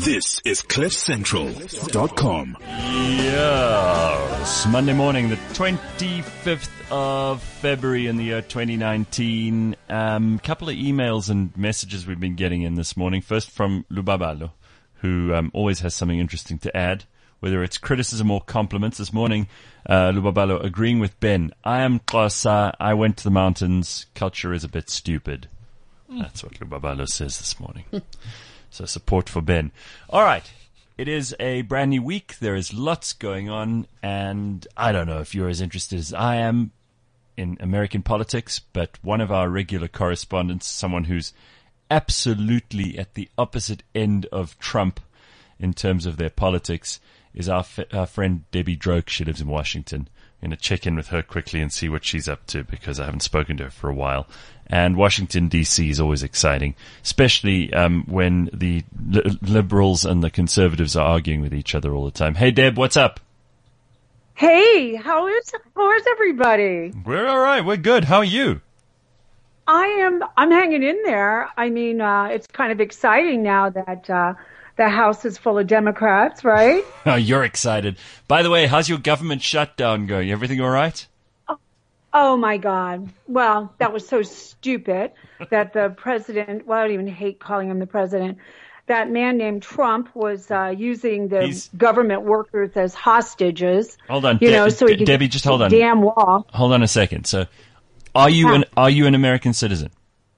This is CliffCentral.com. Yes, Monday morning, the 25th of February in the year 2019. Couple of emails and messages we've been getting in this morning. First from Lubabalo, who always has something interesting to add, whether it's criticism or compliments. This morning, Lubabalo agreeing with Ben. I am Xhosa. I went to the mountains. Culture is a bit stupid. That's what Lubabalo says this morning. So support for Ben. All right. It is a brand new week. There is lots going on. And I don't know if you're as interested as I am in American politics, but one of our regular correspondents, someone who's absolutely at the opposite end of Trump in terms of their politics, is our friend Debbie Droke. She lives in Washington. I'm going to check in with her quickly and see what she's up to because I haven't spoken to her for a while. And Washington, D.C. is always exciting, especially when the liberals and the conservatives are arguing with each other all the time. Hey, Deb, what's up? Hey, how is everybody? We're all right. We're good. How are you? I'm hanging in there. I mean, it's kind of exciting now that the House is full of Democrats, right? Oh, you're excited. By the way, how's your government shutdown going? Everything all right? Oh, my God. Well, that was so stupid that the president, well, I don't even hate calling him the president, that man named Trump was using the government workers as hostages. Hold on, so he could Debbie, just hold on. Damn wall. Hold on a second. So, are you an American citizen?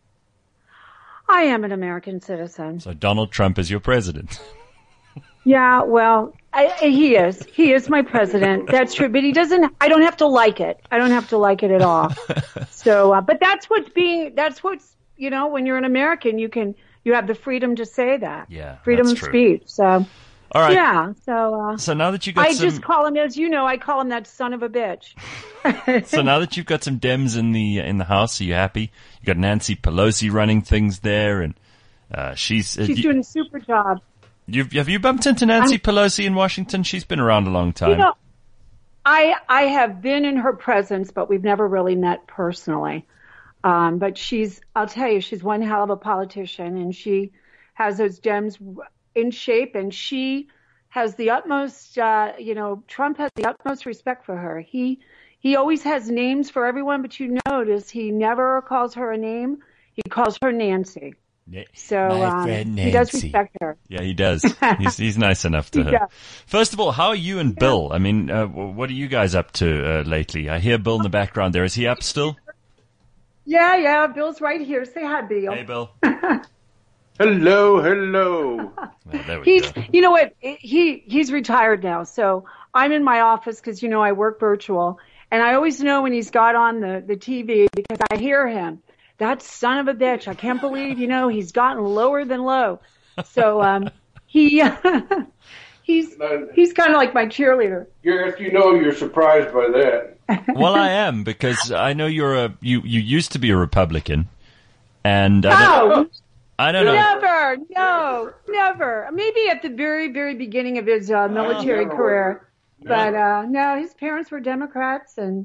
I am an American citizen. So Donald Trump is your president. Yeah, well, he is. He is my president. That's true. But I don't have to like it. I don't have to like it at all. So, but that's what's, when you're an American, you have the freedom to say that. Yeah. Freedom of speech. So, all right. Yeah. So now that you got just call him, as you know, I call him that son of a bitch. So now that you've got some Dems in the House, are you happy? You got Nancy Pelosi running things there, and she's doing a super job. Have you bumped into Nancy Pelosi in Washington? She's been around a long time. I have been in her presence, but we've never really met personally. But I'll tell you, she's one hell of a politician, and she has those Dems in shape, and she has the utmost, Trump has the utmost respect for her. He always has names for everyone, but you notice he never calls her a name. He calls her Nancy. So my friend Nancy. He does respect her. Yeah, he does. He's nice enough to her. Does. First of all, how are you and Bill? I mean, what are you guys up to lately? I hear Bill in the background there. Is he up still? Yeah. Bill's right here. Say hi, Bill. Hey, Bill. Hello. Well, there we go. You know what? He's retired now. So I'm in my office because, I work virtual. And I always know when he's got on the TV because I hear him. That son of a bitch. I can't believe, he's gotten lower than low. So, he's kind of like my cheerleader. Yes, you're surprised by that. Well, I am, because I know you used to be a Republican, and I don't know. Never. Maybe at the very, very beginning of his military career. But, no, his parents were Democrats, and,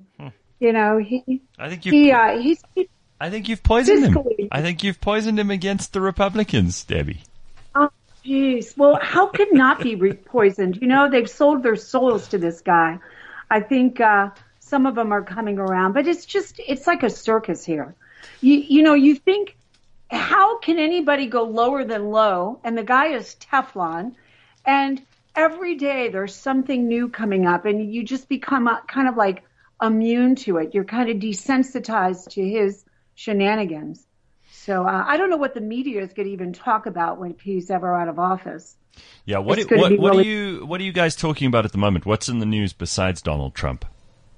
I think you've poisoned him. I think you've poisoned him against the Republicans, Debbie. Oh, jeez. Well, how could not be poisoned? They've sold their souls to this guy. I think some of them are coming around, but it's like a circus here. You think, how can anybody go lower than low? And the guy is Teflon, and every day there's something new coming up, and you just become kind of like immune to it. You're kind of desensitized to his shenanigans. So I don't know what the media is going to even talk about when he's ever out of office. Yeah, what are you guys talking about at the moment? What's in the news besides Donald Trump?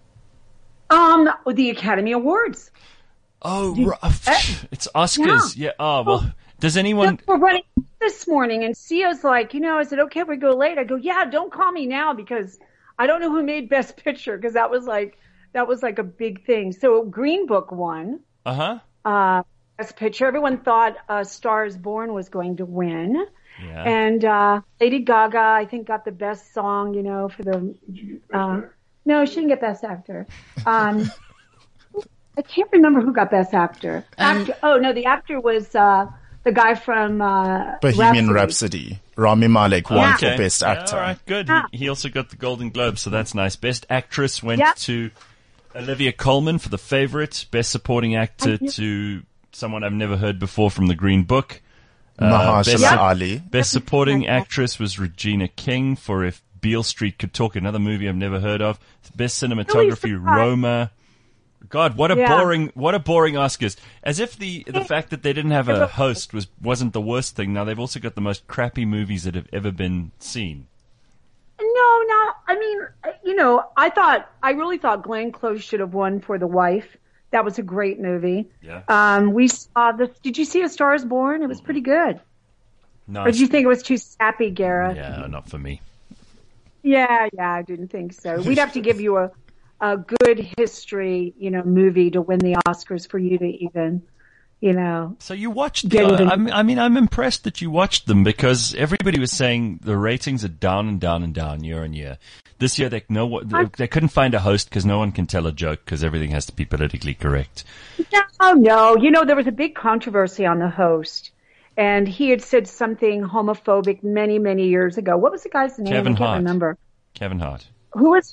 The Academy Awards. Oh, it's Oscars. Yeah. Oh, well, does anyone? We're running this morning, and Sia's like, is it okay if we go late? I go, yeah, don't call me now because I don't know who made Best Picture because that was like a big thing. So Green Book won. Best Picture. Everyone thought Star is Born was going to win. Yeah. And Lady Gaga, I think, got the best song, for the no, she didn't get Best Actor. I can't remember who got Best Actor. The actor was the guy from Bohemian Rhapsody. Rami Malek won Yeah. for Best Actor. All right, good. He also got the Golden Globe, so that's nice. Best Actress went Yeah. to Olivia Colman for The Favourite. Best Supporting Actor to someone I've never heard before from The Green Book. Mahershala Best- Ali. Best Supporting Actress was Regina King for If Beale Street Could Talk, another movie I've never heard of. Best Cinematography, surprised. Roma. God, what a Yeah. boring Oscars. As if the fact that they didn't have a host wasn't the worst thing. Now they've also got the most crappy movies that have ever been seen. No, not. I mean, I really thought Glenn Close should have won for The Wife. That was a great movie. Yeah. We saw this. Did you see A Star Is Born? It was pretty good. Nice. Or did you think it was too sappy, Gareth? Yeah, not for me. Yeah, I didn't think so. We'd have to give you a good history, movie to win the Oscars for you to even, So you watched Get it in. I'm impressed that you watched them because everybody was saying the ratings are down and down and down year on year. This year they couldn't find a host because no one can tell a joke because everything has to be politically correct. No. There was a big controversy on the host, and he had said something homophobic many, many years ago. What was the guy's name? Kevin I can't Hart. remember. Kevin Hart. Who was?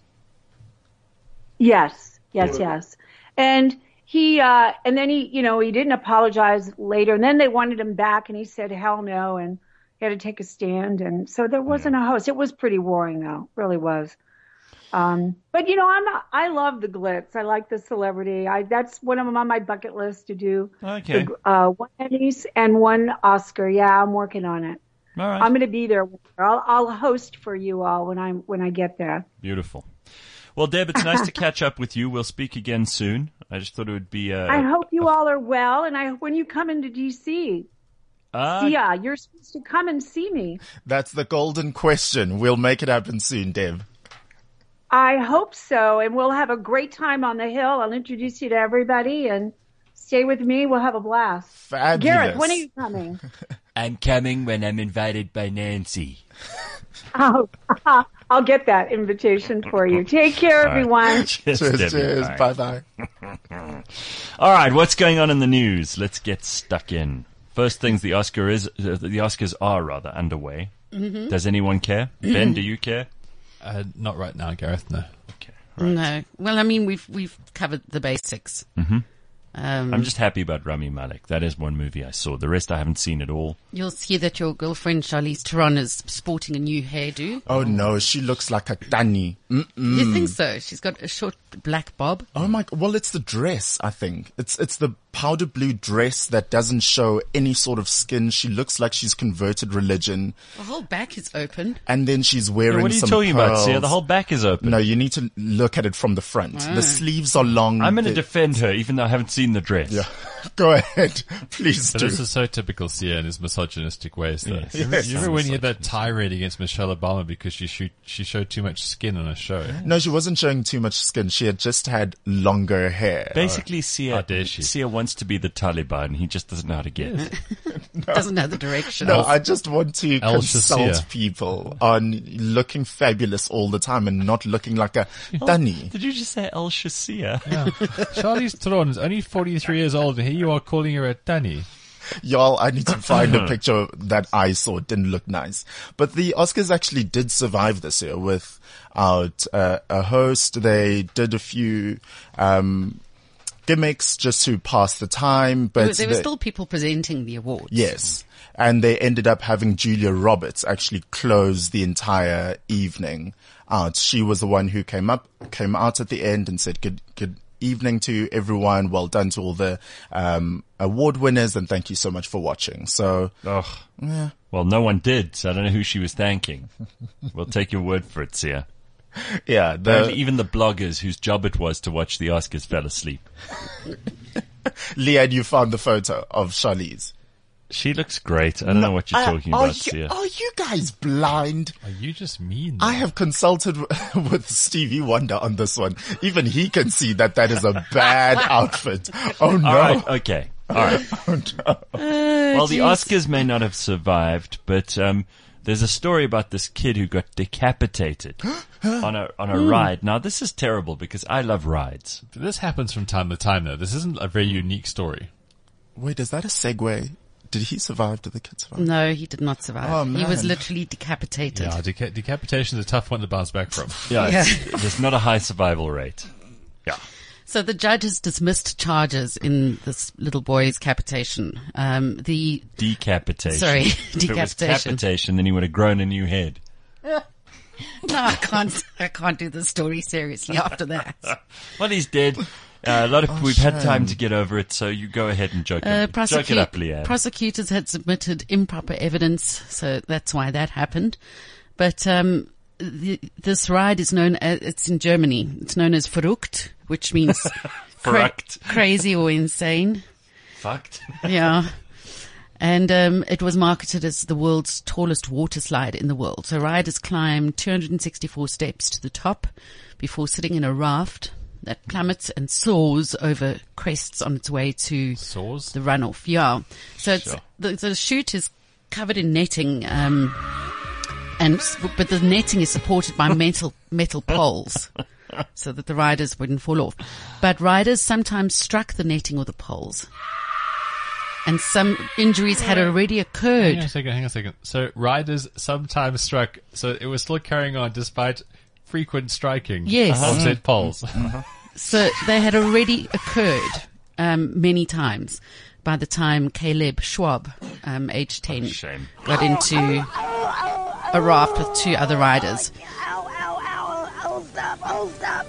Yes. And he, and then he didn't apologize later, and then they wanted him back, and he said, hell no, and he had to take a stand, and so there wasn't a host. It was pretty boring, though, it really was. But I love the glitz. I like the celebrity. That's one of them on my bucket list to do. Okay. One Emmys and one Oscar. Yeah, I'm working on it. All right. I'm going to be there. I'll host for you all when I get there. Beautiful. Well, Deb, it's nice to catch up with you. We'll speak again soon. I just thought it would be. I hope you all are well, and when you come into DC, you're supposed to come and see me. That's the golden question. We'll make it happen soon, Deb. I hope so, and we'll have a great time on the Hill. I'll introduce you to everybody, and stay with me. We'll have a blast. Fabulous. Gareth, when are you coming? I'm coming when I'm invited by Nancy. Oh, I'll get that invitation for you. Take care, everyone. Cheers, Cheers, Debbie. Bye-bye. All right, what's going on in the news? Let's get stuck in. First things, the Oscars are underway. Mm-hmm. Does anyone care? Ben, do you care? Not right now, Gareth. No. Okay. No. Well, I mean, we've covered the basics. Mm-hmm. I'm just happy about Rami Malek. That is one movie I saw. The rest I haven't seen at all. You'll see that your girlfriend Charlize Theron is sporting a new hairdo. Oh no, she looks like a Dani. You think so? She's got a short black bob. Oh my, well, it's the dress, I think. It's the powder blue dress that doesn't show any sort of skin. She looks like she's converted religion. The whole back is open. And then she's wearing What are you some talking about, pearls. Sia? The whole back is open. No, you need to look at it from the front. The sleeves are long. I'm going to defend her, even though I haven't seen the dress. Yeah. Go ahead. Please But do. this is so typical Sia in his misogynistic ways, though. Yes. You remember Yes. when he had that tirade against Michelle Obama because she showed too much skin on a show? No, she wasn't showing too much skin. She had just had longer hair. Basically, How dare she. Sia wants to be the Taliban. He just doesn't know how to get. Doesn't know the direction. No, I just want to El consult Shazia. people on looking fabulous all the time and not looking like a Dani. Did you just say El Shazia? Yeah. Charlize Theron is only 43 years old, and here you are calling her a Danny. Y'all, I need to find a picture that I saw. It didn't look nice. But the Oscars actually did survive this year without a host. They did a few gimmicks just to pass the time. But there were still people presenting the awards. Yes. And they ended up having Julia Roberts actually close the entire evening out. She was the one who came out at the end and said, good evening to everyone. Well done to all the award winners, and thank you so much for watching. So, Ugh. yeah. Well, no one did, so I don't know who she was thanking. We'll take your word for it, Sia. Yeah, Apparently even the bloggers whose job it was to watch the Oscars fell asleep. Leanne, you found the photo of Charlize. She looks great. I don't know what you're talking about, Sia. Are you guys blind? Are you just mean? I have consulted with Stevie Wonder on this one. Even he can see that is a bad outfit. Oh no. All right, okay. All right. Oh, no. Well, the Oscars may not have survived, but there's a story about this kid who got decapitated on a ride. Now, this is terrible because I love rides. This happens from time to time, though. This isn't a very unique story. Wait, is that a segue? Did he survive? Did the kid survive? No, he did not survive. Oh, He was man. literally decapitated. Yeah, decapitation is a tough one to bounce back from. Yeah, Yeah. there's not a high survival rate. Yeah. So the judge has dismissed charges in this little boy's capitation. The Decapitation. Sorry, If it was decapitation. capitation, then he would have grown a new head. No, I can't do the story seriously after that. Well, he's dead. A lot of we've had shame. time to get over it, so you go ahead and joke it up, Leanne. Prosecutors had submitted improper evidence, so that's why that happened. But this ride is known as, it's in Germany. It's known as verrückt, which means Verrückt. crazy or insane. Fucked. Yeah. And it was marketed as the world's tallest water slide in the world. So riders climbed 264 steps to the top before sitting in a raft that plummets and soars over crests on its way to Soars? the runoff. Yeah. So it's, Sure. the chute is covered in netting, but the netting is supported by metal poles so that the riders wouldn't fall off. But riders sometimes struck the netting or the poles. And some injuries had already occurred. Hang on a second. So riders sometimes struck, so it was still carrying on despite frequent striking Yes. of said poles. So they had already occurred many times by the time Caleb Schwab, age 10, Shame. got into a raft with two other riders. Ow, ow, ow. Oh, stop. Oh, stop.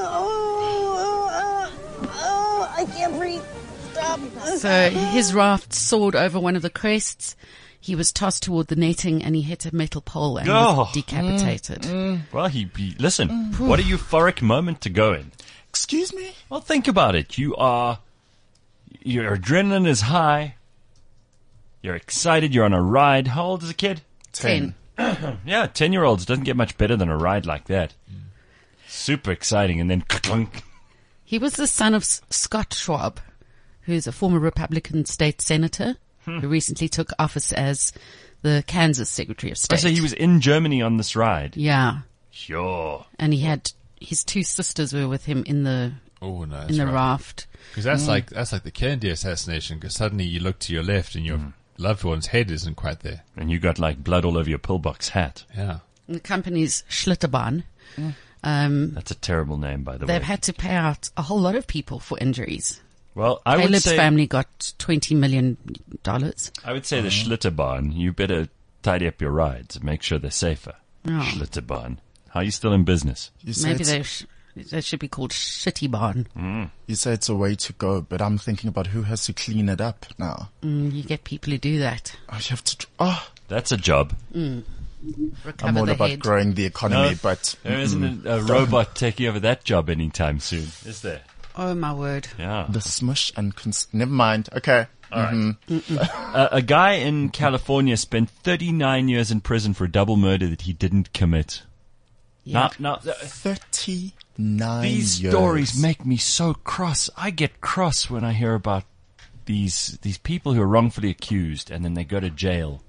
Oh, I can't breathe. Stop. So his raft soared over one of the crests. He was tossed toward the netting and he hit a metal pole and Oh. was decapitated. Well, listen, what a euphoric moment to go in. Excuse me? Well, think about it. Your adrenaline is high. You're excited. You're on a ride. How old is the kid? 10. Yeah, 10-year-olds doesn't get much better than a ride like that. Super exciting. And then clunk. He was the son of Scott Schwab, who's a former Republican state senator who recently took office as the Kansas Secretary of State. So he was in Germany on this ride. Yeah. Sure. And he had his two sisters were with him in the Oh, no, in the raft. Because that's like the Kennedy assassination, because suddenly you look to your left and your loved one's head isn't quite there. And you got like blood all over your pillbox hat. Yeah. And the company's Schlitterbahn. That's a terrible name, by the way. They've had to pay out a whole lot of people for injuries. Well, I would Caleb's say family got $20 million. I would say the Schlitterbahn. You better tidy up your rides and make sure they're safer. Oh. Schlitterbahn. How are you still in business? You say, Maybe it's, they should be called Shitty Barn. you say it's a way to go, but I'm thinking about who has to clean it up now. You get people who do that. Oh, you have to. Oh, That's a job. Recover I'm all the about head. growing the economy, No, but there isn't a robot taking over that job anytime soon, is there? Oh my word. Yeah. the smush and never mind. Okay. A guy in California spent 39 years in prison for a double murder that he didn't commit. Yeah. Now, 39 these years. stories make me so cross. I get cross when I hear about these people who are wrongfully accused and then they go to jail.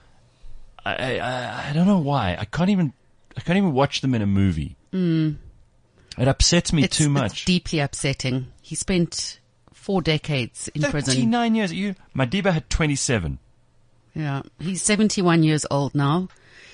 I don't know why. I can't even watch them in a movie. It upsets me too It's much. deeply upsetting. He spent 4 decades in prison. 39 years. Madiba had 27. Yeah. He's 71 years old now.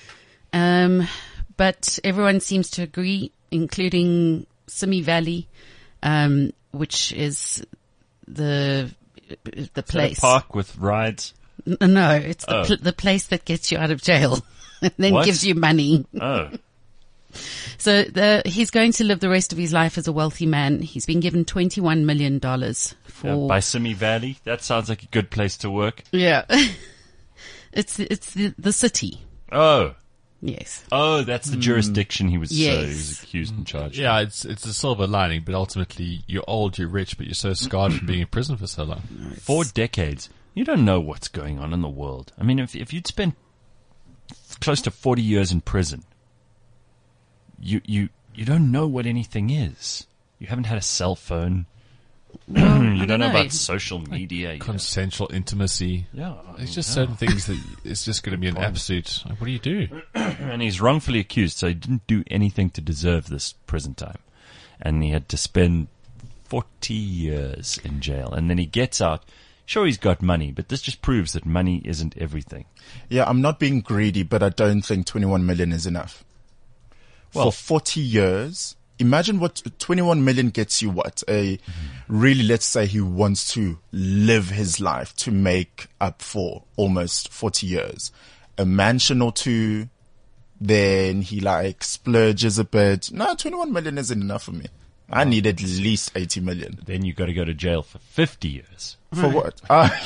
But everyone seems to agree, including Simi Valley, which is the place. A park with rides. No, it's Oh. the place that gets you out of jail and then What? gives you money. Oh. So he's going to live the rest of his life as a wealthy man. He's been given $21 million for By Simi Valley. That sounds like a good place to work. yeah. It's the city. Oh. Yes. Oh, that's the jurisdiction he was Yes. accused and charged. Yeah, it's a silver lining, but ultimately you're old, you're rich, but you're so scarred from being in prison for so long. 4 decades. You don't know what's going on in the world. I mean, if you'd spent close to 40 years in prison, you don't know what anything is. You haven't had a cell phone. You I don't know know. about social media. Consensual intimacy. Yeah. It's just certain things that it's just going to be an absolute, like, what do you do? And he's wrongfully accused, so he didn't do anything to deserve this prison time. And he had to spend 40 years in jail. And then he gets out, Sure, he's got money, but this just proves that money isn't everything. Yeah, I'm not being greedy, but I don't think 21 million is enough. Well- For 40 years, imagine what 21 million gets you what? Really, let's say he wants to live his life to make up for almost 40 years. A mansion or two, then he like splurges a bit. No, 21 million isn't enough for me. I need at least 80 million. Then you got to go to jail for 50 years. For what?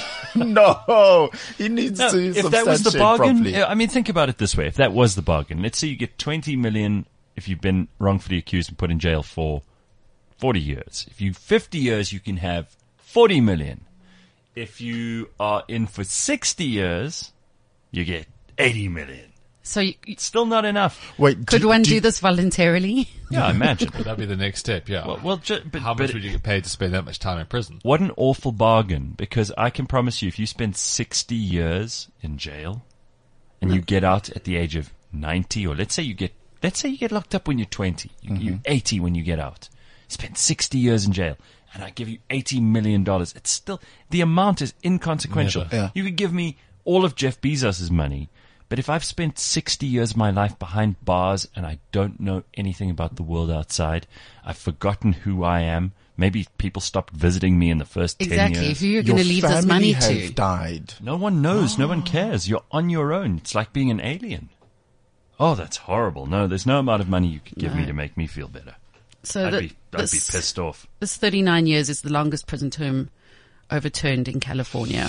No, he needs No, to if that was the substantiate bargain, properly. I mean, think about it this way. If that was the bargain, let's say you get 20 million if you've been wrongfully accused and put in jail for 40 years. If you 50 years, you can have 40 million. If you are in for 60 years, you get 80 million. So It's still not enough. Wait, could one do this voluntarily? Yeah, imagine. That'd be the next step, yeah. But How much would you get paid to spend that much time in prison? what an awful bargain, because I can promise you, if you spend 60 years in jail and you get out at the age of 90, or let's say you get locked up when you're 20, you're 80 when you get out, spend 60 years in jail, and I give you $80 million. It's still, the amount is inconsequential. Never. Yeah. You could give me all of Jeff Bezos's money, but if I've spent 60 years of my life behind bars and I don't know anything about the world outside, I've forgotten who I am. Maybe people stopped visiting me in the first 10 Exactly. years. Who you're Your going to leave this family money have to? died. No one knows. No one cares. You're on your own. It's like being an alien. Oh, that's horrible. No, there's no amount of money you could give me to make me feel better. So I'd be pissed off. This 39 years is the longest prison term overturned in California.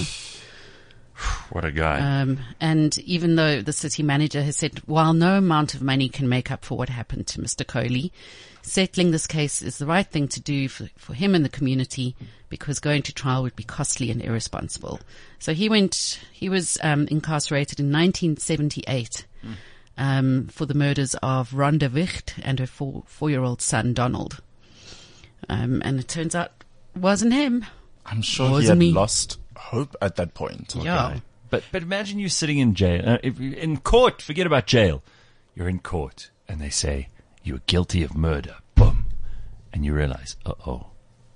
What a guy. And even though the city manager has said, while no amount of money can make up for what happened to Mr. Coley, settling this case is the right thing to do for him and the community, because going to trial would be costly and irresponsible. So he was incarcerated in 1978 for the murders of Rhonda Wicht and her four-year-old son, Donald. And it turns out it wasn't him. I'm sure he Wasn't had me. lost hope at that point. Yeah. But imagine you sitting in jail, in court, forget about jail. You're in court and they say, you're guilty of murder. Boom. And you realize, uh-oh,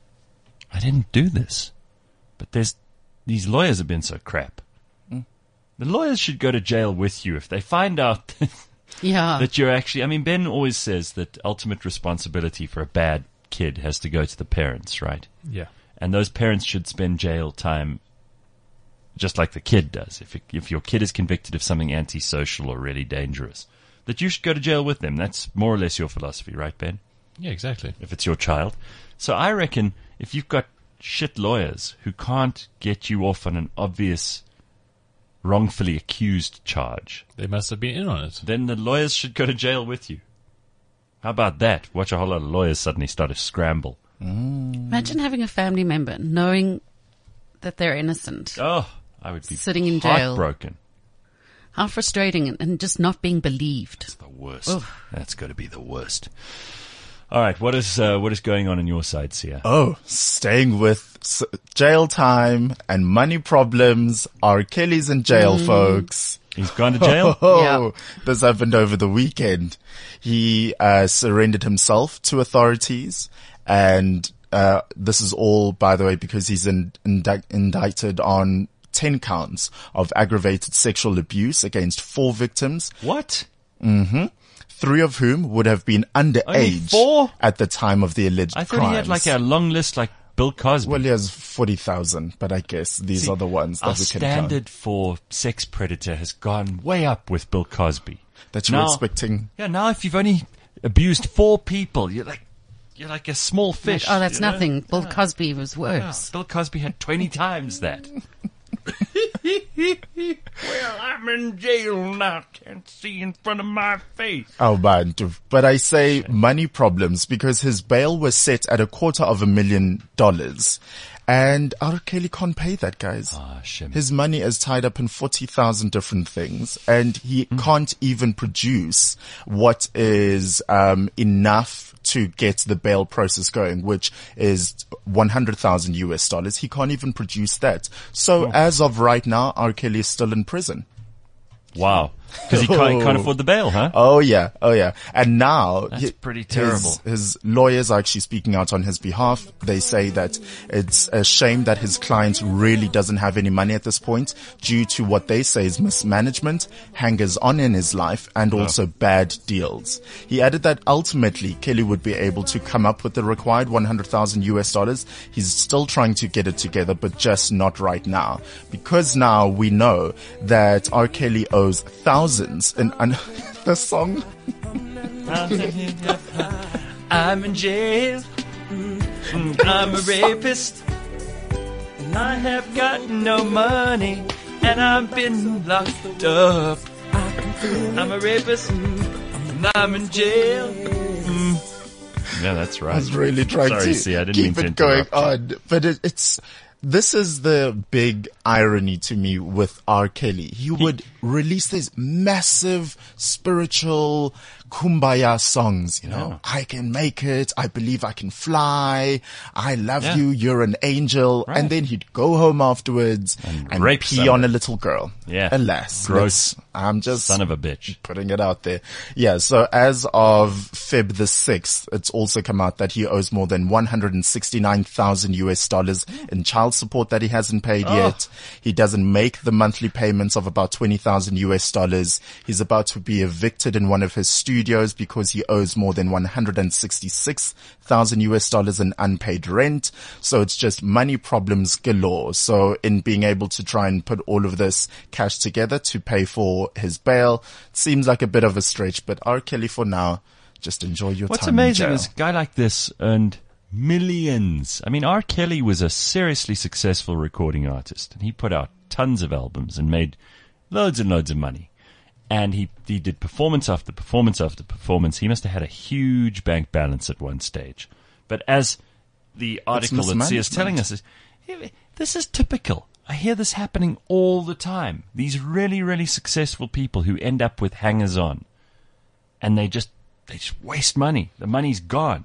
I didn't do this. But these lawyers have been so crap. The lawyers should go to jail with you if they find out Yeah. that you're actually, I mean, Ben always says that ultimate responsibility for a bad kid has to go to the parents, right? Yeah. And those parents should spend jail time just like the kid does. If your kid is convicted of something antisocial or really dangerous, that you should go to jail with them. That's more or less your philosophy, right, Ben? Yeah, exactly. If it's your child. So I reckon if you've got shit lawyers who can't get you off on an obvious wrongfully accused charge, They must have been in on it. then the lawyers should go to jail with you. How about that? Watch a whole lot of lawyers suddenly start to scramble. Imagine having a family member knowing that they're innocent. Oh, I would be Sitting in jail. heartbroken. How frustrating, and just not being believed. The worst. Oof. That's got to be the worst. All right, what is going on your side, Sia? Oh, staying with jail time and money problems. R. Kelly's in jail, folks. He's gone to jail? Oh, Yeah. this happened over the weekend. He surrendered himself to authorities, and this is all, by the way, because he's indicted on 10 counts of aggravated sexual abuse against 4 victims, What? 3 of whom would have been Only underage 4? at the time of the alleged I thought crimes. he had like a long list like Bill Cosby. Well, he has 40,000, but I guess these are the ones Our that we can count. standard for sex predator has gone way up with Bill Cosby. That you're Now- expecting. Yeah, now if you've only abused 4 people, you're like a small fish. Oh, that's you know? nothing. Bill Cosby was Yeah, worse. Bill Cosby had 20 times that. Well, I'm in jail now. Can't see in front of my face. Oh man, but I say money problems because his bail was set at $250,000 and R. Kelly can't pay that, guys. Ah, shame. His money is tied up in 40,000 different things and he can't even produce what is enough to get the bail process going, which is $100,000. He can't even produce that. So as of right now, R. Kelly is still in prison. Wow. Because he can't afford the bail, huh? Oh yeah. And now That's pretty terrible. His lawyers are actually speaking out on his behalf. They say that it's a shame that his client really doesn't have any money at this point due to what they say is mismanagement, hangers on in his life, and also bad deals. He added that ultimately Kelly would be able to come up with the required $100,000. He's still trying to get it together, but just not right now, because now we know that R. Kelly owes thousands and the song. I'm in jail. I'm a rapist. And I have got no money. And I've been locked up. I'm a rapist. And I'm in jail. Yeah, that's right. I was really trying Sorry, to see, I didn't mean keep to it going interrupt. on, but this is the big irony to me with R. Kelly. He would release these massive spiritual kumbaya songs, you know. I can make it. I believe I can fly. I love you. You're an angel. Right. And then he'd go home afterwards and rape pee someone. on a little girl. Yeah. Alas. Gross. I'm just Son of a bitch. putting it out there. Yeah. So as of Feb the 6th, it's also come out that he owes more than $169,000 in child support that he hasn't paid yet. He doesn't make the monthly payments of about $20,000. He's about to be evicted in one of his studios because he owes more than $166,000 in unpaid rent. So it's just money problems galore. So in being able to try and put all of this cash together to pay for his bail, it seems like a bit of a stretch, but R. Kelly for now, just enjoy your What's time in amazing jail. is a guy like this earned millions. I mean, R. Kelly was a seriously successful recording artist, and he put out tons of albums and made loads and loads of money. And he did performance after performance after performance. He must have had a huge bank balance at one stage. But as the article that C is telling us, this is typical. I hear this happening all the time. These really, really successful people who end up with hangers-on. And they just waste money. The money's gone.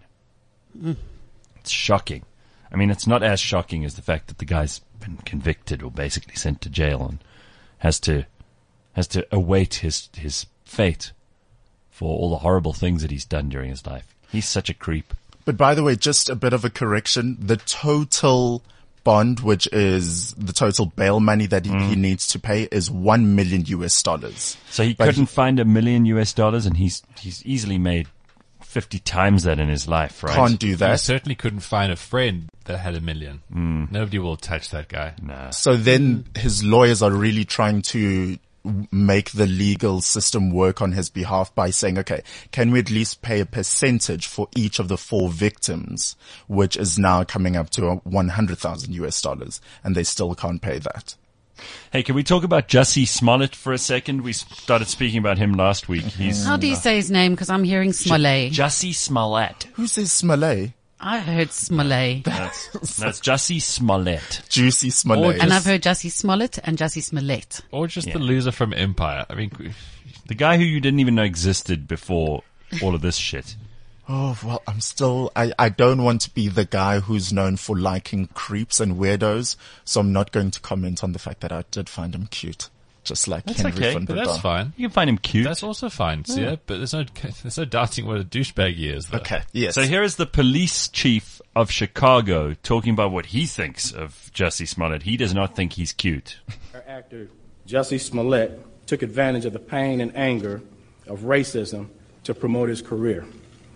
It's shocking. I mean, it's not as shocking as the fact that the guy's been convicted or basically sent to jail and has to await his fate for all the horrible things that he's done during his life. He's such a creep. But by the way, just a bit of a correction. The total bond, which is the total bail money that he needs to pay, is $1 million. So he couldn't find $1 million, and he's easily made 50 times that in his life, right? Can't do He that. certainly couldn't find a friend that had $1 million. Nobody will touch that guy. Nah. So then his lawyers are really trying to make the legal system work on his behalf by saying, okay, can we at least pay a percentage for each of the 4 victims, which is now coming up to $100,000, and they still can't pay that. Hey, can we talk about Jussie Smollett for a second? We started speaking about him last week. How do you say his name? Because I'm hearing Smollett. Jussie Smollett. Who says Smollett? I heard Smollett. That's Jussie Smollett. Juicy Smollett. And I've heard Jussie Smollett and Jussie Smollett. Or just the loser from Empire. I mean, The guy who you didn't even know existed before all of this shit. Oh, well, I don't want to be the guy who's known for liking creeps and weirdos, so I'm not going to comment on the fact that I did find him cute. Just like That's Henry okay, van but der that's Dar. fine. You can find him cute. That's also fine, yeah. But there's no doubting what a douchebag he is, though. Okay, yes. So here is the police chief of Chicago talking about what he thinks of Jussie Smollett. He does not think he's cute. Our actor Jussie Smollett took advantage of the pain and anger of racism to promote his career.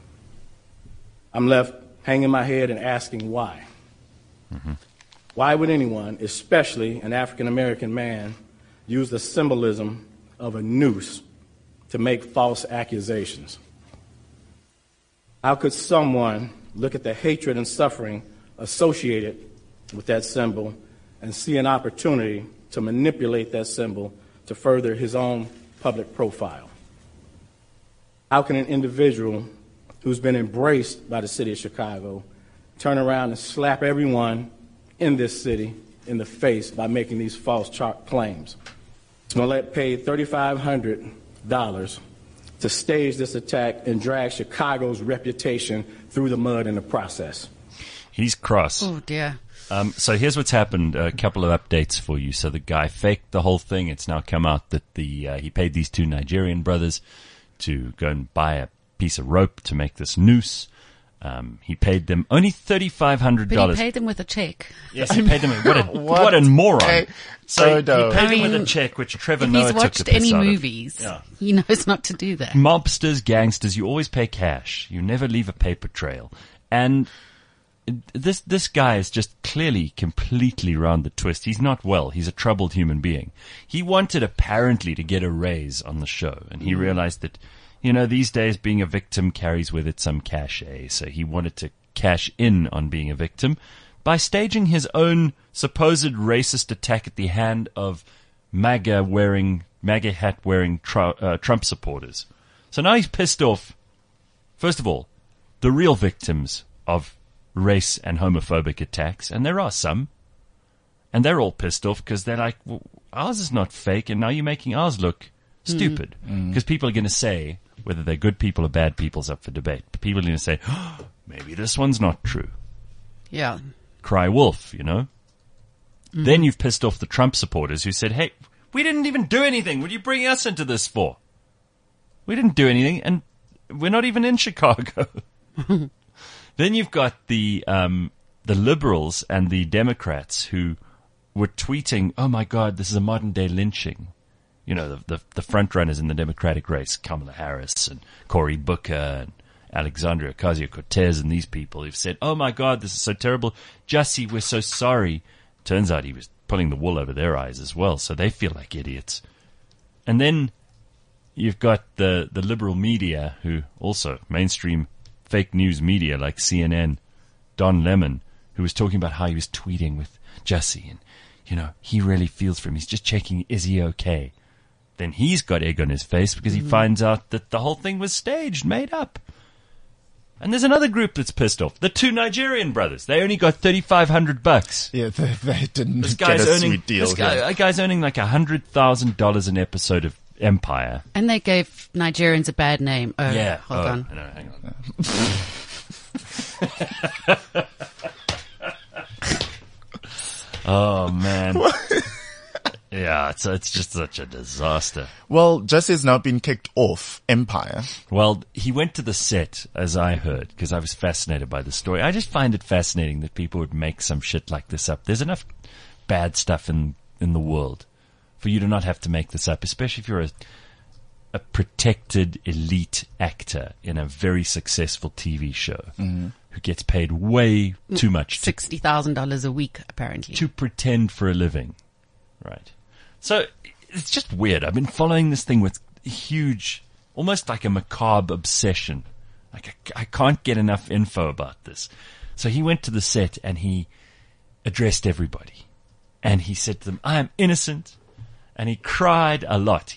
I'm left hanging my head and asking why. Why would anyone, especially an African-American man, use the symbolism of a noose to make false accusations? How could someone look at the hatred and suffering associated with that symbol and see an opportunity to manipulate that symbol to further his own public profile? How can an individual who's been embraced by the city of Chicago turn around and slap everyone in this city in the face by making these false claims? Smollett paid $3,500 to stage this attack and drag Chicago's reputation through the mud in the process. He's cross. Oh, dear. So here's what's happened. A couple of updates for you. So the guy faked the whole thing. It's now come out that he paid these two Nigerian brothers to go and buy a piece of rope to make this noose. He paid them only $3,500. But he paid them with a check. Yes, he paid them. What a moron! Hey, So he Dodo. paid them with a check, which Trevor If Noah he's took the watched piss any out of. movies, Yeah. he knows not to do that. Mobsters, gangsters, you always pay cash. You never leave a paper trail. And this guy is just clearly completely round the twist. He's not well. He's a troubled human being. He wanted apparently to get a raise on the show, and he realized that, these days being a victim carries with it some cachet. So he wanted to cash in on being a victim by staging his own supposed racist attack at the hand of MAGA hat wearing Trump supporters. So now he's pissed off, first of all, the real victims of race and homophobic attacks, and there are some, and they're all pissed off because they're like, well, ours is not fake, and now you're making ours look stupid. Because people are going to say, whether they're good people or bad people is up for debate, but people are going to say, oh, maybe this one's not true. Yeah. Cry wolf, Then you've pissed off the Trump supporters who said, hey, we didn't even do anything. What are you bringing us into this for? We didn't do anything, and we're not even in Chicago. Then you've got the liberals and the Democrats who were tweeting, oh my God, this is a modern day lynching. The front runners in the Democratic race, Kamala Harris and Cory Booker and Alexandria Ocasio-Cortez and these people who've said, oh my God, this is so terrible. Jussie, we're so sorry. Turns out he was pulling the wool over their eyes as well, so they feel like idiots. And then you've got the liberal media who also mainstream fake news media like CNN, Don Lemon, who was talking about how he was tweeting with Jussie and, he really feels for him. He's just checking, is he okay? Then he's got egg on his face because he finds out that the whole thing was staged, made up. And there's another group that's pissed off. The two Nigerian brothers. They only got $3,500. Yeah, they didn't This get guy's a earning, sweet deal. this guy's earning like $100,000 an episode of Empire. And they gave Nigerians a bad name. Oh, Yeah. Hold on. No, hang on. Oh, man. Yeah, it's just such a disaster. Well, Jesse's now been kicked off Empire. Well, he went to the set, as I heard, because I was fascinated by the story. I just find it fascinating that people would make some shit like this up. There's enough bad stuff in the world for you to not have to make this up, especially if you're a protected elite actor in a very successful TV show who gets paid way too much $60,000 a week, apparently. to pretend for a living. Right. So it's just weird. I've been following this thing with huge, almost like a macabre obsession. Like I can't get enough info about this. So he went to the set and he addressed everybody. And he said to them, I am innocent. And he cried a lot.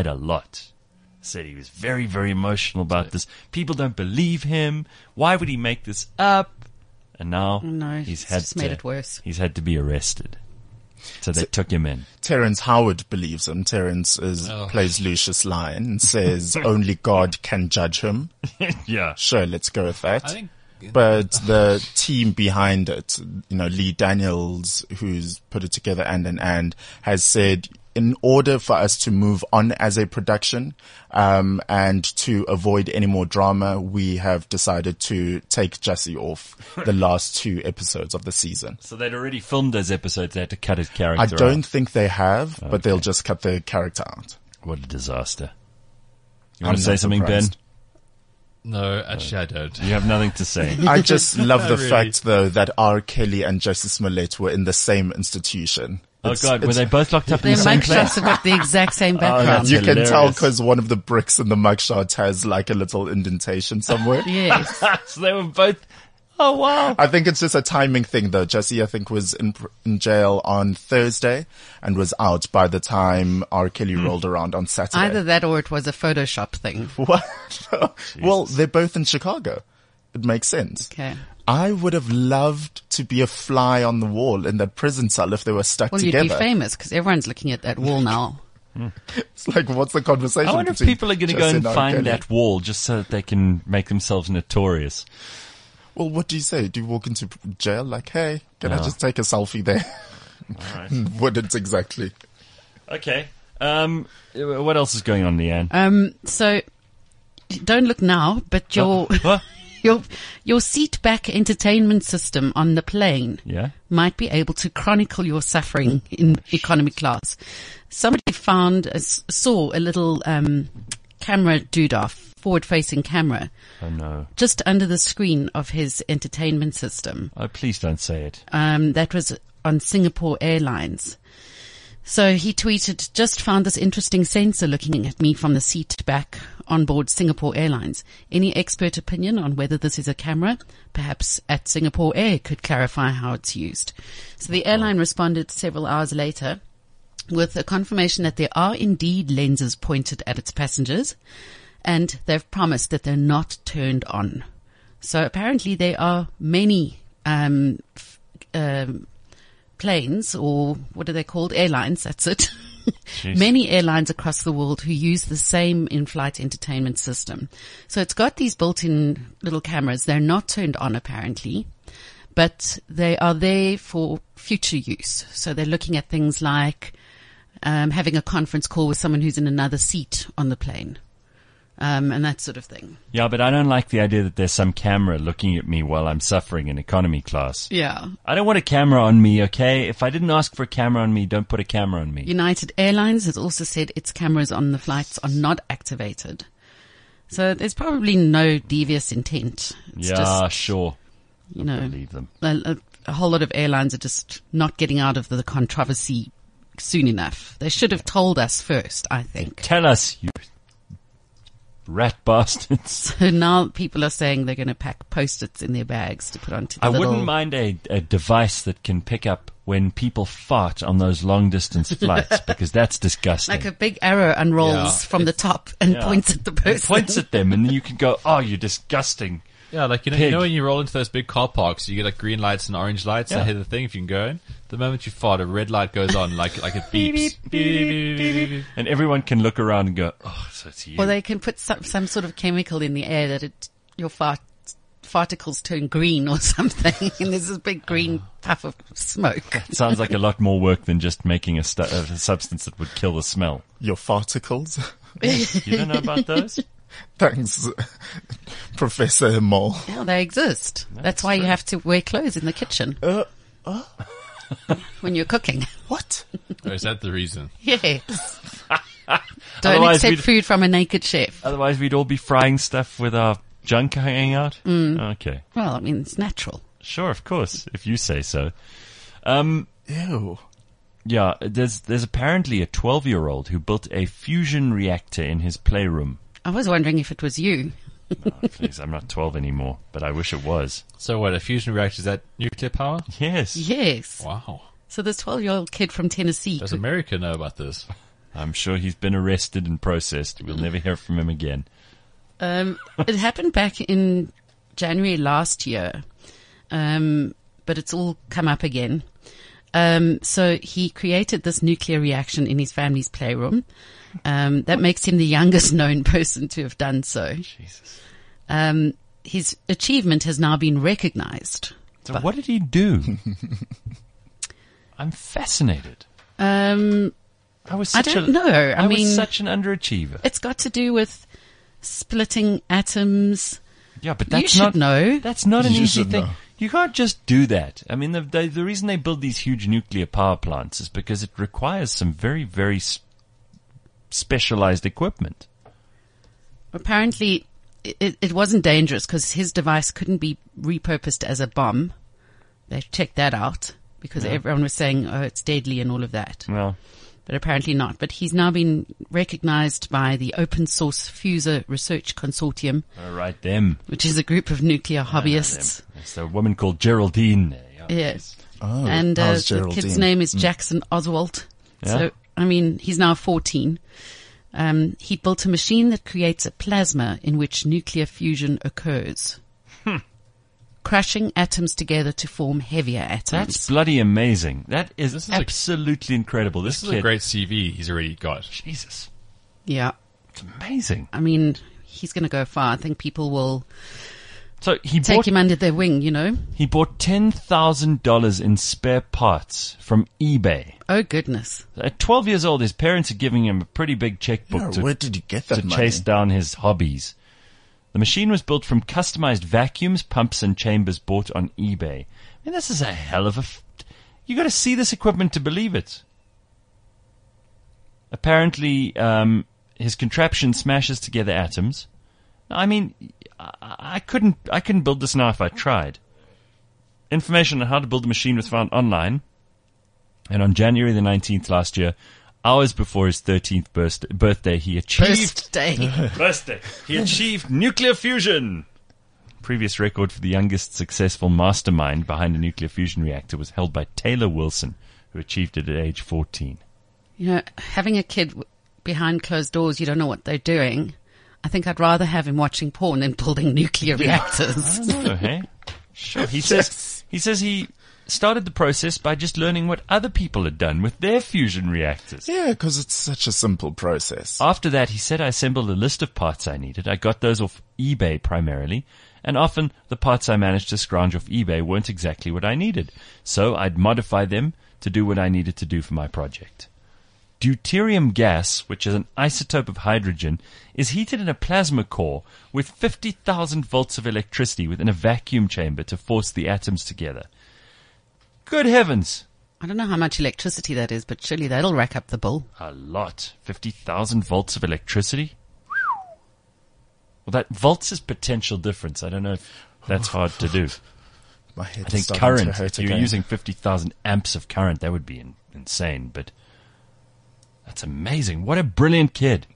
Said he was very, very emotional about this. People don't believe him. Why would he make this up? And now It's just made it worse. He's had to be arrested. So they took him in. Terrence Howard believes him. Terrence plays Lucius Lyon and says only God can judge him. Yeah. Sure, let's go with that. I think But the team behind it, Lee Daniels, who's put it together, and has said, in order for us to move on as a production, and to avoid any more drama, we have decided to take Jussie off the last 2 episodes of the season. So they'd already filmed those episodes. They had to cut his character I don't out. think they have, but they'll just cut the character out. What a disaster. You I'm want to say not something, surprised. no, actually, I don't. Ben? You have nothing to say. I just love the Really? fact, though, that R. Kelly and Jussie Smollett were in the same institution. Oh, God. Were they both locked up in Their the same place? mugshots have got the exact same background. that's You can tell hilarious. because one of the bricks in the mugshot has like a little indentation somewhere. Yes. So they were both... Oh, wow. I think it's just a timing thing, though. Jussie, I think, was in jail on Thursday and was out by the time R. Kelly rolled around on Saturday. Either that or it was a Photoshop thing. What? Well, they're both in Chicago. It makes sense. Okay. I would have loved to be a fly on the wall in that prison cell if they were stuck Well, you'd together. be famous because everyone's looking at that wall now. It's like, what's the conversation? I wonder if between people are going to go Jussie and R. find Kelly? that wall just so that they can make themselves notorious. Well, what do you say? Do you walk into jail like, hey, can I No. just take a selfie there? All right. Wouldn't exactly. Okay. What else is going on, Leanne? So don't look now, but your What? your seat back entertainment system on the plane Yeah. might be able to chronicle your suffering in economy class. Somebody saw a little camera doodah, forward-facing camera, Oh no. just under the screen of his entertainment system. Oh, please don't say it. That was on Singapore Airlines. So he tweeted, just found this interesting sensor looking at me from the seat back on board Singapore Airlines. Any expert opinion on whether this is a camera? Perhaps at Singapore Air could clarify how it's used. So the airline responded several hours later with a confirmation that there are indeed lenses pointed at its passengers, and they've promised that they're not turned on. So apparently there are many planes, or what are they called? Airlines, that's it. Jeez. Many airlines across the world who use the same in-flight entertainment system. So it's got these built-in little cameras. They're not turned on apparently, but they are there for future use. So they're looking at things like having a conference call with someone who's in another seat on the plane. And that sort of thing. Yeah, but I don't like the idea that there's some camera looking at me while I'm suffering in economy class. Yeah. I don't want a camera on me, okay? If I didn't ask for a camera on me, don't put a camera on me. United Airlines has also said its cameras on the flights are not activated. So there's probably no devious intent. It's yeah, just, sure. you I know, believe them. a whole lot of airlines are just not getting out of the controversy soon enough. They should have told us first, I think. Tell us, you rat bastards. So now people are saying they're going to pack Post-its in their bags to put onto the I little... wouldn't mind a device that can pick up when people fart on those long distance flights, because that's disgusting. Like a big arrow unrolls Yeah. from the top and Yeah. points at the It person. points at them, and then you can go, oh, you're disgusting. Yeah, like, you Pig. know when you roll into those big car parks, you get like green lights and orange lights Yeah. ahead of the thing if you can go in. The moment you fart, a red light goes on, like it beeps. Beep, beep, beep, beep, beep. And everyone can look around and go, oh, so it's you. Or they can put some sort of chemical in the air that your farticles turn green or something, and there's this big green puff of smoke. It sounds like a lot more work than just making a substance that would kill the smell. Your farticles. You don't know about those? Thanks, Professor Mole. Yeah, they exist. That's why you have to wear clothes in the kitchen when you're cooking. What? Or is that the reason? Yes. Don't Otherwise accept we'd- food from a naked chef. Otherwise, we'd all be frying stuff with our junk hanging out. Okay. Well, I mean, it's natural. Sure, of course, if you say so. Ew. Yeah, there's apparently a 12-year-old who built a fusion reactor in his playroom. I was wondering if it was you. Oh, please, I'm not 12 anymore, but I wish it was. So what, a fusion reactor, is that nuclear power? Yes. Yes. Wow. So this 12-year-old kid from Tennessee. Does America know about this? I'm sure he's been arrested and processed. We'll never hear from him again. It happened back in January last year, but it's all come up again. So he created this nuclear reaction in his family's playroom. That makes him the youngest known person to have done so. Jesus. His achievement has now been recognized. So what did he do? I'm fascinated. I was I such don't know. I mean, was such an underachiever. it's got to do with splitting atoms. Yeah, but You that's should not know. That's not an You easy should thing. know. You can't just do that. I mean, the reason they build these huge nuclear power plants is because it requires some very, very specialized equipment. Apparently, it wasn't dangerous because his device couldn't be repurposed as a bomb. They checked that out because everyone was saying, oh, it's deadly and all of that. Well, But apparently not. But he's now been recognized by the Open Source Fuser Research Consortium, all right, them. which is a group of nuclear hobbyists. There's a woman called Geraldine there. Yeah. Yes. Oh, And how's the Geraldine? kid's name is Jackson Oswald. Yeah. So, I mean, he's now 14. He built a machine that creates a plasma in which nuclear fusion occurs. Crushing atoms together to form heavier atoms. That's bloody amazing. That is, This is absolutely incredible. This is kid, a great CV he's already got. Jesus, Yeah. it's amazing. I mean, he's going to go far. I think people will So he Take bought him under their wing, you know. He bought $10,000 in spare parts from eBay. Oh, goodness. At 12 years old, his parents are giving him a pretty big checkbook Yeah, where did you get that to money? chase down his hobbies. The machine was built from customized vacuums, pumps, and chambers bought on eBay. I mean, this is a hell of a... You got to see this equipment to believe it. Apparently, his contraption smashes together atoms. I mean, I couldn't build this now if I tried. Information on how to build the machine was found online. And on January the 19th last year, hours before his 13th birthday, he achieved... Birthday. He achieved nuclear fusion. Previous record for the youngest successful mastermind behind a nuclear fusion reactor was held by Taylor Wilson, who achieved it at age 14. You know, having a kid behind closed doors, you don't know what they're doing. I think I'd rather have him watching porn than building nuclear reactors. I don't know, hey? Sure. He says he started the process by just learning what other people had done with their fusion reactors. Yeah, because it's such a simple process. After that, he said, I assembled a list of parts I needed. I got those off eBay primarily, and often the parts I managed to scrounge off eBay weren't exactly what I needed. So I'd modify them to do what I needed to do for my project. Deuterium gas, which is an isotope of hydrogen, is heated in a plasma core with 50,000 volts of electricity within a vacuum chamber to force the atoms together. Good heavens! I don't know how much electricity that is, but surely that'll rack up the bill. A lot. 50,000 volts of electricity? Well, that volts is potential difference. I don't know if that's hard to do. My head I think is starting current, to hurt if you're again. using 50,000 amps of current, that would be insane, but that's amazing. What a brilliant kid.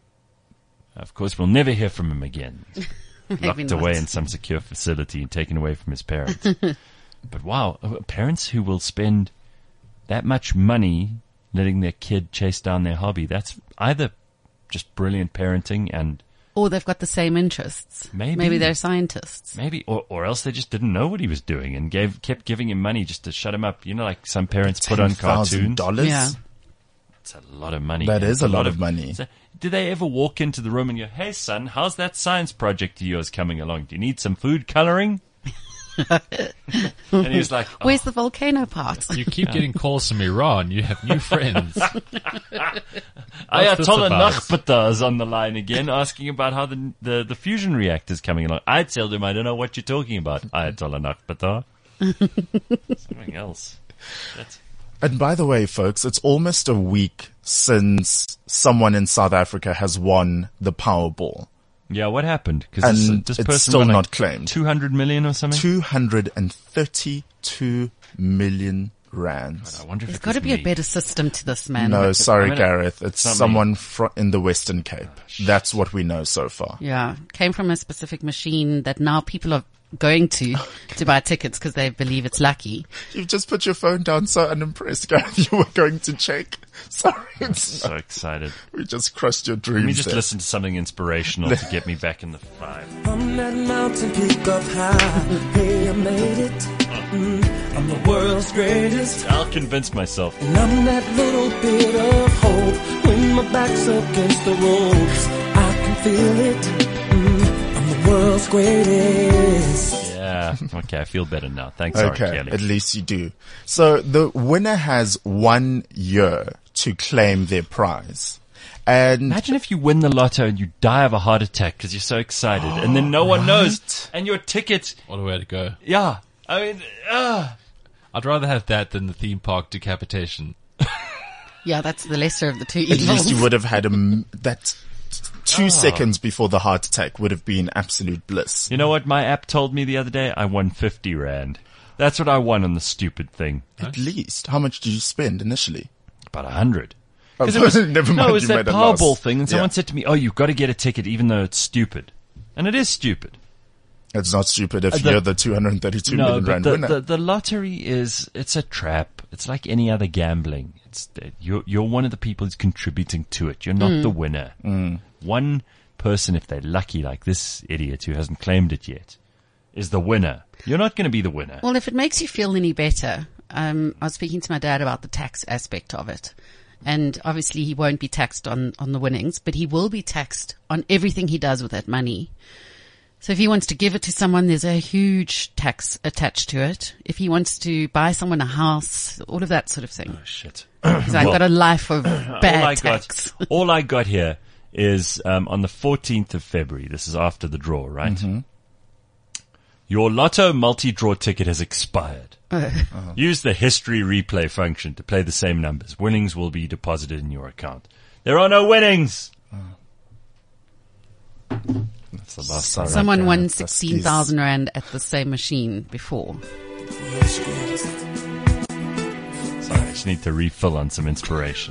Of course, we'll never hear from him again. Locked not. away in some secure facility and taken away from his parents. But wow, parents who will spend that much money letting their kid chase down their hobby, that's either just brilliant parenting and Or they've got the same interests. Maybe they're scientists. maybe, or else they just didn't know what he was doing and kept giving him money just to shut him up. You know, like some parents put on cartoons. $10,000? Yeah. It's a lot of money. That man. is It's a lot of money. So, do they ever walk into the room and go, hey son, how's that science project of yours coming along? Do you need some food coloring? And he was like, Where's the volcano part? You keep getting calls from Iran. You have new friends. Ayatollah about? Nakhbata is on the line again, asking about how the fusion reactor's coming along. I told him I don't know what you're talking about, Ayatollah Nakhbata. Something else. And by the way, folks, it's almost a week since someone in South Africa has won the Powerball. Yeah, what happened? Because And this it's person still won, like, not claimed. 200 million or something? 232 million rands. I wonder if There's it got to was be a me. better system to this, man. No, sorry, I mean, Gareth. It's not me. someone in the Western Cape. That's what we know so far. Yeah, came from a specific machine that now people are going to buy tickets because they believe it's lucky. You've just put your phone down so unimpressed, Gareth. You were going to check. Sorry, So excited. we just crushed your dreams. Let me just there. listen to something inspirational to get me back in the vibe. On that mountain peak up high, hey, I made it. I'm the world's greatest. I'll convince myself. And I'm that little bit of hope. When my back's against the ropes, I can feel it. I'm the world's greatest. Yeah. Okay, I feel better now. Thanks, R. Okay, Kelly. at least you do. So the winner has 1 year to claim their prize. And Imagine if you win the lotto and you die of a heart attack because you're so excited, and then no one knows, and your ticket. What a way to go. Yeah. I mean, I'd rather have that than the theme park decapitation. Yeah, that's the lesser of the two at evils. least you would have had that 2 seconds before the heart attack would have been absolute bliss. you know what my app told me the other day? I won 50 rand. That's what I won on the stupid thing. At least. How much did you spend initially? About 100. Oh, 'Cause it was, never mind. no, it was you that made a loss. Powerball thing, and someone Yeah. said to me, "Oh, you've got to get a ticket, even though it's stupid." And it is stupid. It's not stupid if The- you're the 232 No, million but rand the, winner. the lottery it's a trap. It's like any other gambling. You're one of the people who's contributing to it. You're not the winner. One person, if they're lucky, like this idiot who hasn't claimed it yet, is the winner. You're not going to be the winner. Well, if it makes you feel any better, I was speaking to my dad about the tax aspect of it. And obviously he won't be taxed on the winnings, but he will be taxed on everything he does with that money. So if he wants to give it to someone, there's a huge tax attached to it. If he wants to buy someone a house, all of that sort of thing. Oh, shit. Because I've got a life of bad tax. All I got here is on the 14th of February. This is after the draw, right? Mm-hmm. Your Lotto multi-draw ticket has expired. Use the history replay function to play the same numbers. Winnings will be deposited in your account. There are no winnings. That's the last time. Someone won 16,000 Rand at the same machine before. Sorry, I just need to refill on some inspiration.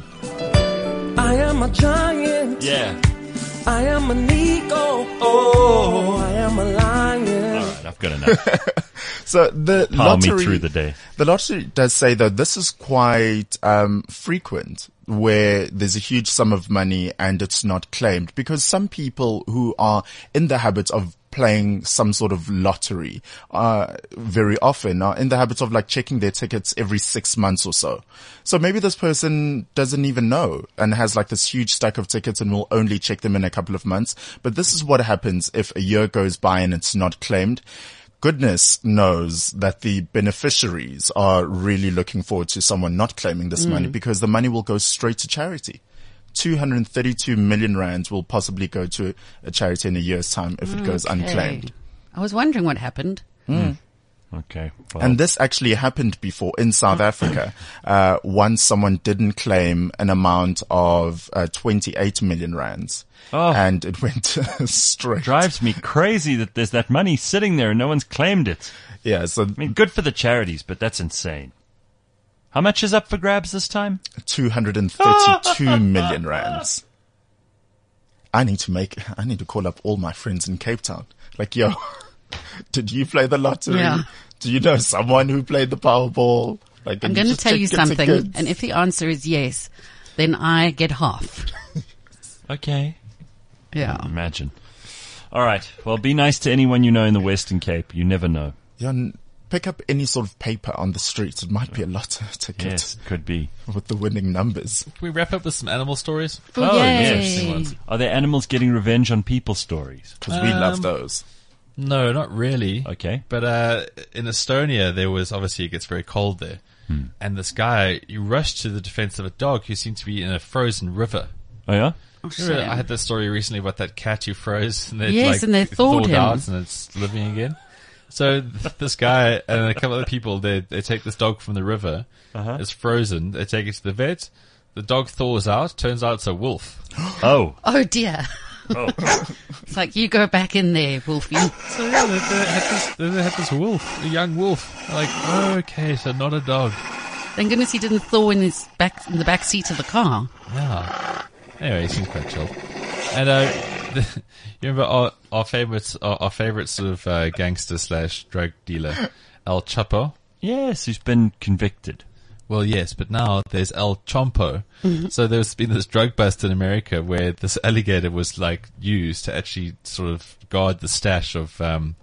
I am a giant. Yeah. I am an eagle. Oh, I am a lion. All right, I've got enough. So the Power me lottery, through the day. The lottery does say though this is quite frequent, where there's a huge sum of money and it's not claimed, because some people who are in the habit of playing some sort of lottery very often are in the habit of like checking their tickets every 6 months or so. So maybe this person doesn't even know and has like this huge stack of tickets and will only check them in a couple of months. But this is what happens if a year goes by and it's not claimed. Goodness knows that the beneficiaries are really looking forward to someone not claiming this money, because the money will go straight to charity. 232 million Rand will possibly go to a charity in a year's time if it goes unclaimed. I was wondering what happened. Okay. Well, And this actually happened before in South Africa. Once someone didn't claim an amount of 28 million Rands. And it went straight. drives me crazy that there's that money sitting there and no one's claimed it. Yeah, so I mean, good for the charities, but that's insane. How much is up for grabs this time? 232 million Rands. I need to call up all my friends in Cape Town. Like, yo, did you play the lottery? Yeah. Do you know someone who played the Powerball? Like, I'm going to tell you something, and if the answer is yes, then I get half. Okay. Yeah. Imagine. All right. Well, be nice to anyone you know in the Western Cape. You never know. Yeah, pick up any sort of paper on the street. It might be a lotto ticket. Yes, could be. With the winning numbers. Can we wrap up with some animal stories? Oh, yes. Are there animals getting revenge on people stories? Because we love those. No, not really. Okay. But in Estonia, there was, obviously it gets very cold there. And this guy, he rushed to the defense of a dog who seemed to be in a frozen river. Oh, yeah? Remember, I had that story recently about that cat who froze and and they thawed him out and it's living again. So this guy and a couple other people, they take this dog from the river. It's frozen. They take it to the vet. The dog thaws out. Turns out it's a wolf. Oh. Oh dear. Oh. It's like, you go back in there, Wolfie. So yeah, they had this wolf, a young wolf. Like, oh, okay, so not a dog. Thank goodness he didn't thaw in the back seat of the car. Yeah. Anyway, he seems quite chill. And you remember our favorite sort of gangster / drug dealer, El Chapo? Yes, who's been convicted. Well, yes, but now there's El Chompo. So there's been this drug bust in America where this alligator was like used to actually sort of guard the stash of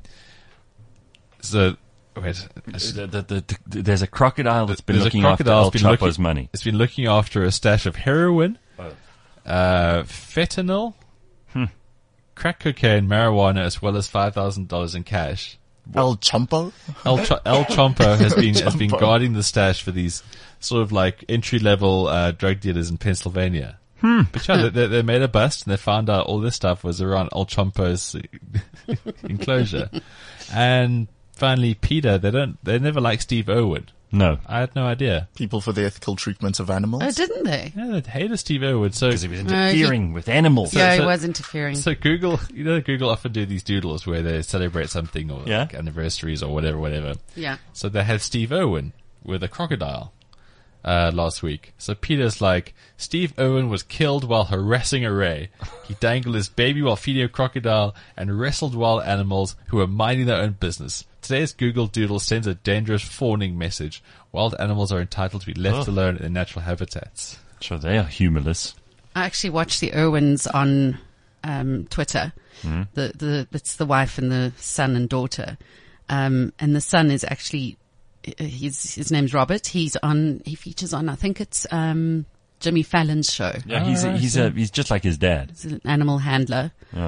There's a crocodile that's been looking after El Chapo's money. It's been looking after a stash of heroin, fentanyl, crack cocaine, marijuana, as well as $5,000 in cash. El Chompo? El Chompo has been guarding the stash for these sort of like entry-level drug dealers in Pennsylvania. But yeah, they made a bust and they found out all this stuff was around El Chompo's enclosure. And finally, PETA, they never liked Steve Irwin. No. I had no idea. People for the ethical treatment of animals? Oh, didn't they? Yeah, they hated Steve Irwin. Because he was interfering with animals. Yeah, he was interfering. So Google often do these doodles where they celebrate something or like anniversaries or whatever. Yeah. So they had Steve Irwin with a crocodile last week. So Peter's like, Steve Irwin was killed while harassing a ray. He dangled his baby while feeding a crocodile and wrestled wild animals who were minding their own business. Today's Google Doodle sends a dangerous fawning message. Wild animals are entitled to be left alone in their natural habitats. Sure, they are humorless. I actually watched the Irwins on Twitter. It's the wife and the son and daughter. And the son is actually, his name's Robert. He features on, I think it's Jimmy Fallon's show. Yeah, he's just like his dad. He's an animal handler. Yeah.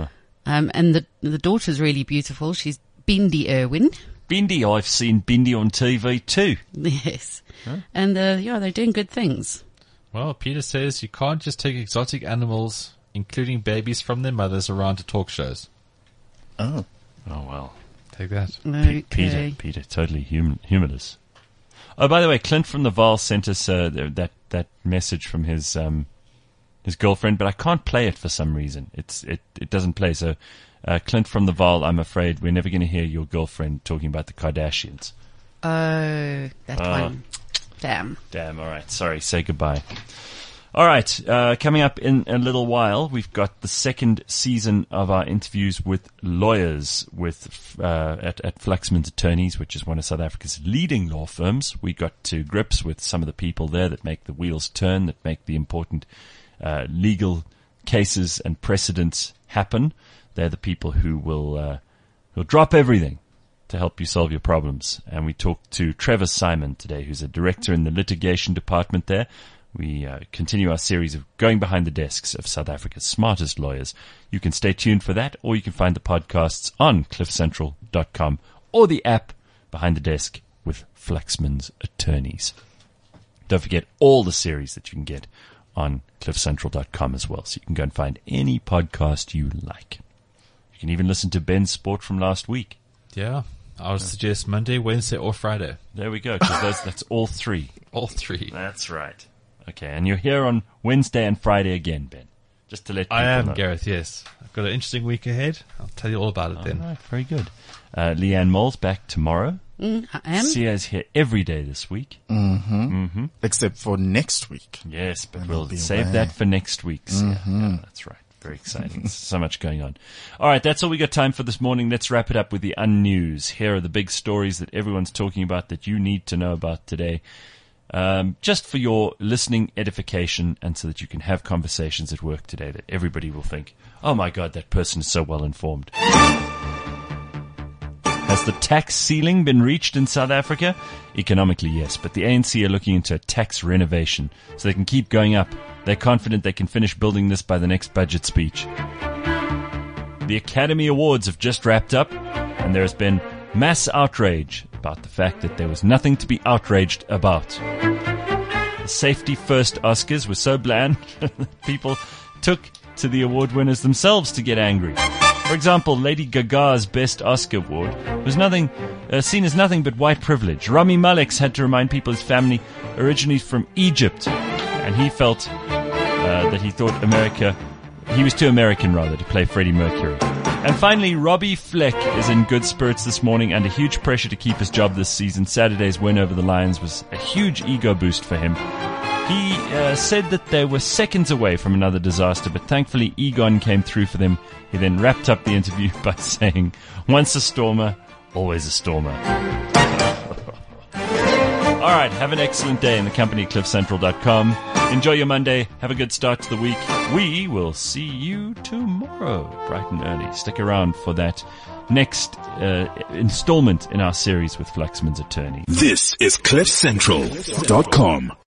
And the daughter's really beautiful. She's Bindi Irwin. Bindi, I've seen Bindi on TV too. Yes. Huh? And, they're doing good things. Well, Peter says you can't just take exotic animals, including babies from their mothers, around to talk shows. Oh. Oh, well. Take that. Okay. Peter, totally humorless. Oh, by the way, Clint from the Val sent us that message from his girlfriend, but I can't play it for some reason. It doesn't play. So, Clint from the Val, I'm afraid we're never going to hear your girlfriend talking about the Kardashians. Oh, that one. Damn. All right. Sorry. Say goodbye. All right. Coming up in a little while, we've got the second season of our interviews with lawyers at Fluxman's Attorneys, which is one of South Africa's leading law firms. We got to grips with some of the people there that make the wheels turn, that make the important legal cases and precedents happen. They're the people who will drop everything to help you solve your problems. And we talked to Trevor Simon today, who's a director in the litigation department there. We continue our series of going behind the desks of South Africa's smartest lawyers. You can stay tuned for that, or you can find the podcasts on cliffcentral.com or the app Behind the Desk with Fluxman's Attorneys. Don't forget all the series that you can get on cliffcentral.com as well, so you can go and find any podcast you like. You can even listen to Ben's Sport from last week. Yeah, I would suggest Monday, Wednesday, or Friday. There we go, because that's all three. All three. That's right. Okay, and you're here on Wednesday and Friday again, Ben. Just to let people know. I am, Gareth, yes. I've got an interesting week ahead. I'll tell you all about it then. All right, very good. Leanne Moll's back tomorrow. I am. Sia's here every day this week. Mm-hmm. Except for next week. Yes, but we'll save that for next week, Sia. Yeah, that's right. Very exciting. So much going on. All right, that's all we got time for this morning. Let's wrap it up with the unnews. Here are the big stories that everyone's talking about that you need to know about today. Just for your listening edification and so that you can have conversations at work today that everybody will think, oh my God, that person is so well informed. Has the tax ceiling been reached in South Africa? Economically, yes, but the ANC are looking into a tax renovation so they can keep going up. They're confident they can finish building this by the next budget speech. The Academy Awards have just wrapped up, and there has been mass outrage about the fact that there was nothing to be outraged about. The Safety First Oscars were so bland that people took to the award winners themselves to get angry. For example, Lady Gaga's Best Oscar Award was seen as nothing but white privilege. Rami Malek's had to remind people his family originally from Egypt, and he felt that he thought he was too American rather to play Freddie Mercury. And finally, Robbie Fleck is in good spirits this morning under huge pressure to keep his job this season. Saturday's win over the Lions was a huge ego boost for him. He said that they were seconds away from another disaster, but thankfully Egon came through for them. He then wrapped up the interview by saying, once a stormer, always a stormer. All right, have an excellent day in the company at cliffcentral.com. Enjoy your Monday. Have a good start to the week. We will see you tomorrow, bright and early. Stick around for that next installment in our series with Fluxman's Attorneys. This is cliffcentral.com.